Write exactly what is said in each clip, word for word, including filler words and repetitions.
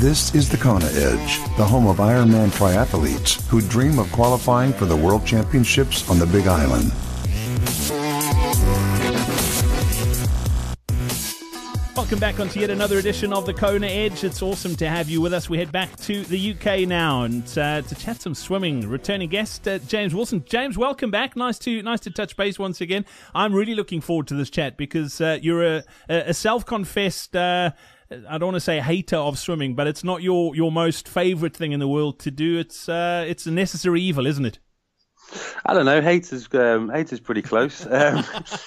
This is the Kona Edge, the home of Ironman triathletes who dream of qualifying for the World Championships on the Big Island. Welcome back onto yet another edition of the Kona Edge. It's awesome to have you with us. We head back to the U K now and uh, to chat some swimming. Returning guest uh, James Wilson. James, welcome back. Nice to nice to touch base once again. I'm really looking forward to this chat because uh, you're a, a self-confessed, uh, I don't want to say hater of swimming, but it's not your, your most favourite thing in the world to do. It's uh, it's a necessary evil, isn't it? I don't know. Haters, um, haters, pretty close. Um,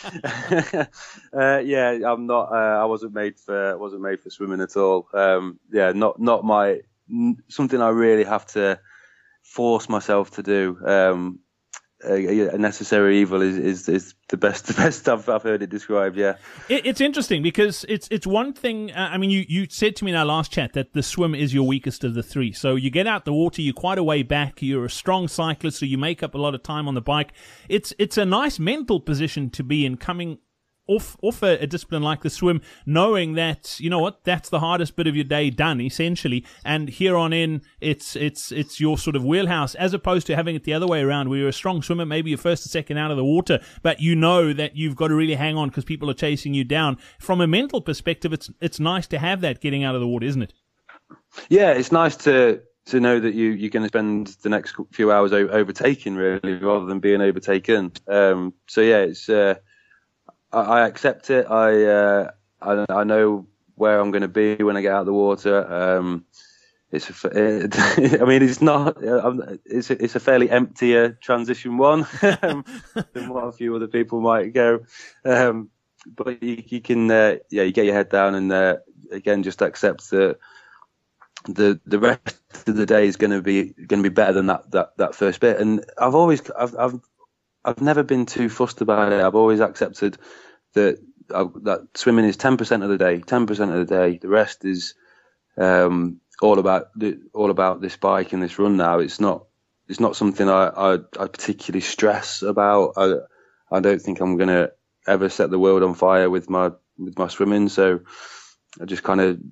uh, yeah, I'm not. Uh, I wasn't made for. wasn't made for swimming at all. Um, yeah, not not my. Something I really have to force myself to do. Um, a, a necessary evil is, is is the best. The best I've I've heard it described. Yeah, it, it's interesting because it's it's one thing. Uh, I mean, you you said to me in our last chat that the swim is your weakest of the three. So you get out the water, you're quite a way back. You're a strong cyclist, so you make up a lot of time on the bike. It's it's a nice mental position to be in, coming off off a, a discipline like the swim, knowing that, you know what, that's the hardest bit of your day done, essentially, and here on in, it's it's it's your sort of wheelhouse, as opposed to having it the other way around, where you're a strong swimmer, maybe you're first or second out of the water, but you know that you've got to really hang on because people are chasing you down. From a mental perspective, it's it's nice to have that getting out of the water, isn't it? Yeah, it's nice to to know that you, you're going to spend the next few hours o- overtaking, really, rather than being overtaken. Um, so, yeah, it's... Uh, I accept it. I, uh, I I know where I'm going to be when I get out of the water. Um, it's a, it, I mean, it's not. It's a, it's a fairly emptier transition one um, than what a few other people might go. Um, but you, you can, uh, yeah, you get your head down and uh, again just accept that the the rest of the day is going to be going to be better than that, that that first bit. And I've always I've I've I've never been too fussed about it. I've always accepted that uh, that swimming is ten percent of the day, ten percent of the day. The rest is um, all about the, all about this bike and this run. Now it's not it's not something I I, I particularly stress about. I I don't think I'm gonna ever set the world on fire with my with my swimming. So I just kind of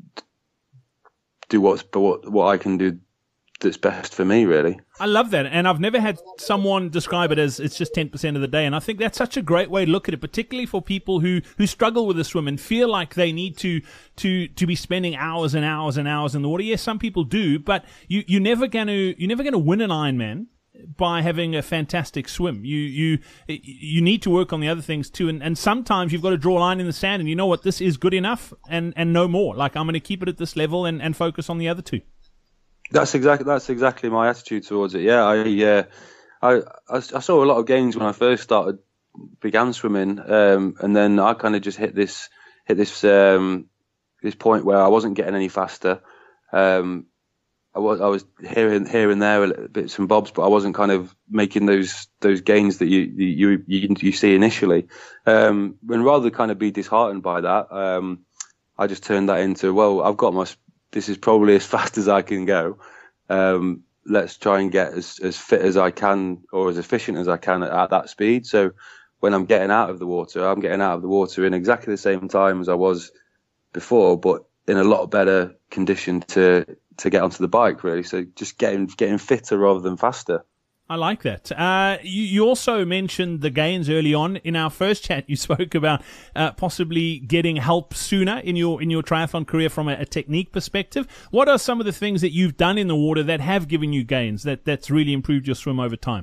do what's what what I can do that's best for me, really. I love that, and I've never had someone describe it as it's just ten percent of the day, and I think that's such a great way to look at it, particularly for people who, who struggle with the swim and feel like they need to to to be spending hours and hours and hours in the water. Yes, some people do, but you you're never going to you're never going to win an Ironman by having a fantastic swim. You you you need to work on the other things too, and, and sometimes you've got to draw a line in the sand, and you know what, this is good enough, and, and no more. Like, I'm going to keep it at this level and, and focus on the other two. That's exactly that's exactly my attitude towards it. Yeah, I uh, I, I I saw a lot of gains when I first started began swimming, um, and then I kind of just hit this hit this um, this point where I wasn't getting any faster. Um, I was I was here and here and there a little bits and bobs, but I wasn't kind of making those those gains that you you you, you see initially. Um, and rather than kind of be disheartened by that, um, I just turned that into, well, I've got my this is probably as fast as I can go. Um, let's try and get as, as fit as I can or as efficient as I can at, at that speed. So when I'm getting out of the water, I'm getting out of the water in exactly the same time as I was before, but in a lot better condition to, to get onto the bike, really. So just getting, getting fitter rather than faster. I like that. Uh, you, you also mentioned the gains early on. In our first chat, you spoke about uh, possibly getting help sooner in your in your triathlon career from a, a technique perspective. What are some of the things that you've done in the water that have given you gains, that, that's really improved your swim over time?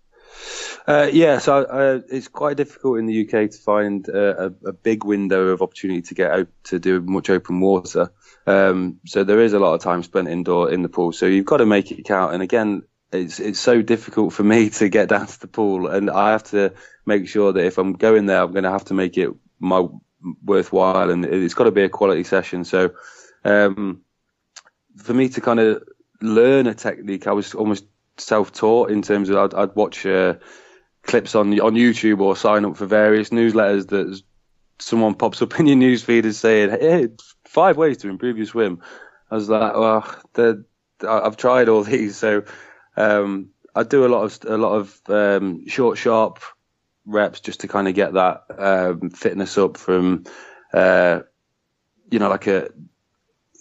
Uh, yeah, so uh, it's quite difficult in the U K to find uh, a, a big window of opportunity to get out to do much open water. Um, so there is a lot of time spent indoor in the pool. So you've got to make it count. And again, It's it's so difficult for me to get down to the pool, and I have to make sure that if I'm going there, I'm going to have to make it my worthwhile, and it's got to be a quality session. So, um, for me to kind of learn a technique, I was almost self-taught in terms of I'd, I'd watch uh, clips on on YouTube or sign up for various newsletters that someone pops up in your newsfeed and saying, "Hey, five ways to improve your swim." I was like, "Well, the, I've tried all these, so." Um, I do a lot of a lot of um, short, sharp reps just to kind of get that um, fitness up from, uh, you know, like a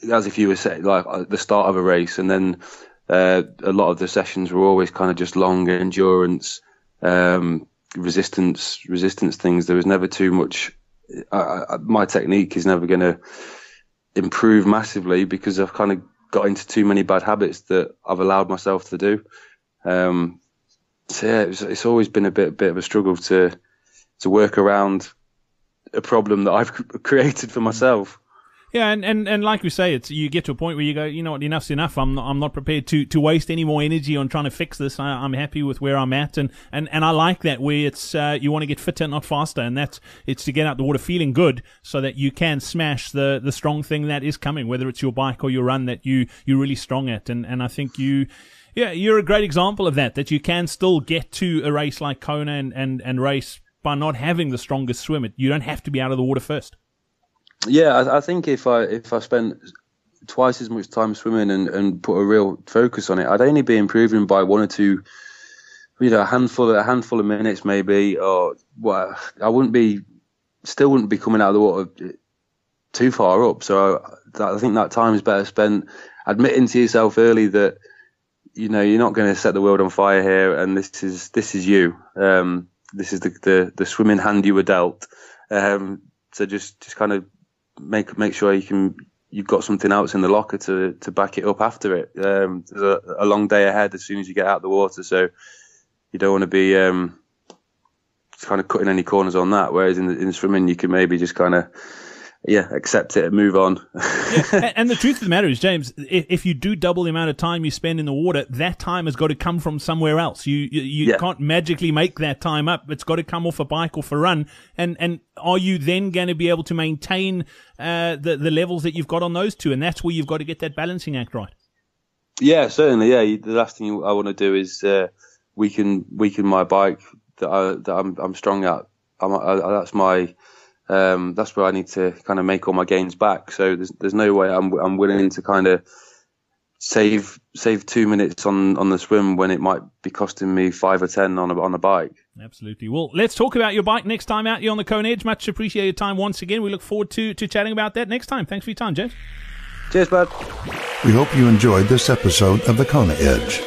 as if you were saying, like at the start of a race, and then uh, a lot of the sessions were always kind of just long endurance, um, resistance, resistance things. There was never too much. I, I, my technique is never going to improve massively because I've kind of got into too many bad habits that I've allowed myself to do. Um, so yeah, it's, it's always been a bit, bit of a struggle to to work around a problem that I've created for myself. Yeah, and, and, and like we say, it's you get to a point where you go, you know what, enough's enough. I'm not, I'm not prepared to, to waste any more energy on trying to fix this. I, I'm happy with where I'm at, and, and, and I like that where it's uh, you want to get fitter, not faster, and that's it's to get out the water feeling good so that you can smash the, the strong thing that is coming, whether it's your bike or your run that you you're really strong at, and and I think you. Yeah, you're a great example of that. That you can still get to a race like Kona and, and, and race by not having the strongest swim. You don't have to be out of the water first. Yeah, I, I think if I if I spent twice as much time swimming and, and put a real focus on it, I'd only be improving by one or two, you know, a handful a handful of minutes maybe, or well, I wouldn't be, still wouldn't be coming out of the water too far up. So I, I think that time is better spent admitting to yourself early that, you know, you're not going to set the world on fire here, and this is this is you. Um, this is the, the the swimming hand you were dealt. Um, so just just kind of make make sure you can you've got something else in the locker to to back it up after it. Um, there's a, a long day ahead as soon as you get out of the water, so you don't want to be um, kind of cutting any corners on that. Whereas in the, in swimming, you can maybe just kind of yeah accept it and move on. Yeah, and the truth of the matter is, James, if you do double the amount of time you spend in the water, that time has got to come from somewhere else. You you, you yeah. can't magically make that time up. It's got to come off a bike or a run. And and are you then going to be able to maintain uh, the the levels that you've got on those two? And that's where you've got to get that balancing act right. Yeah, certainly. Yeah, the last thing I want to do is uh, weaken weaken my bike that I that I'm I'm strong at. I'm, I, that's my Um, that's where I need to kind of make all my gains back. So there's there's no way I'm I'm willing to kind of save save two minutes on, on the swim when it might be costing me five or ten on a on a bike. Absolutely. Well, let's talk about your bike next time out here on the Kona Edge. Much appreciate your time once again. We look forward to to chatting about that next time. Thanks for your time, James. Cheers, bud. We hope you enjoyed this episode of the Kona Edge.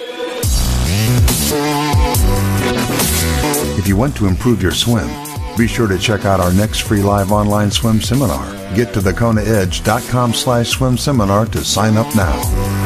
If you want to improve your swim, be sure to check out our next free live online swim seminar. Get to the kona edge dot com slash swim seminar to sign up now.